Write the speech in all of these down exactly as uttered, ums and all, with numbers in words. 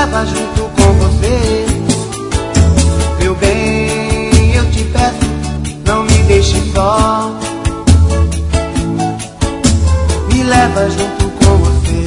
leva junto com você. Meu bem, eu te peço, não me deixe só. Me leva junto com você,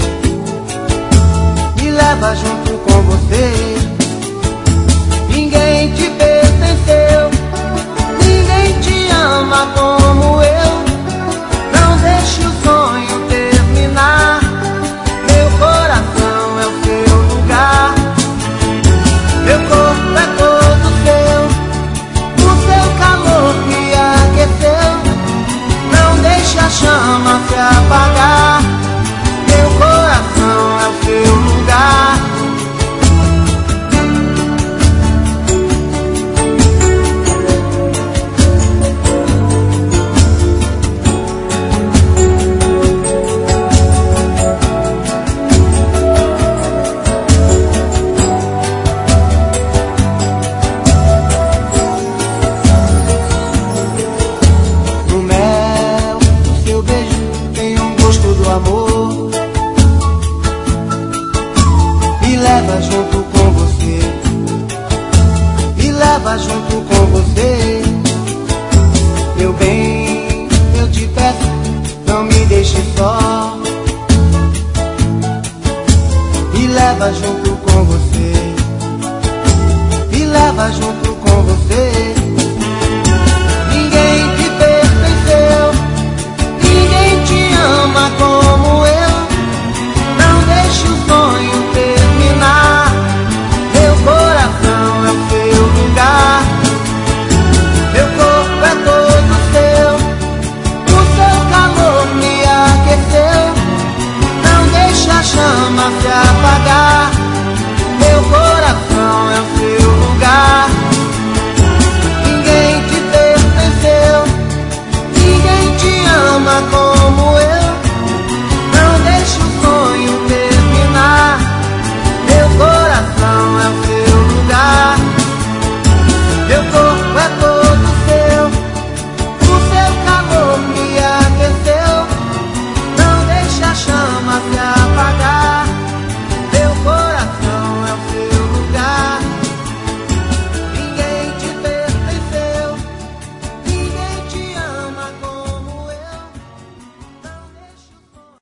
me leva junto com você. Ninguém te pertenceu, ninguém te ama como eu. Não deixe o sonho terminar, meu coração é o seu lugar. Meu corpo é todo seu, o seu calor me aqueceu. Não deixe a chama se apagar, meu coração é o seu lugar. Amor, me leva junto com você, me leva junto com você. Meu bem, eu te peço, não me deixe só. Me leva junto com você, me leva junto com você.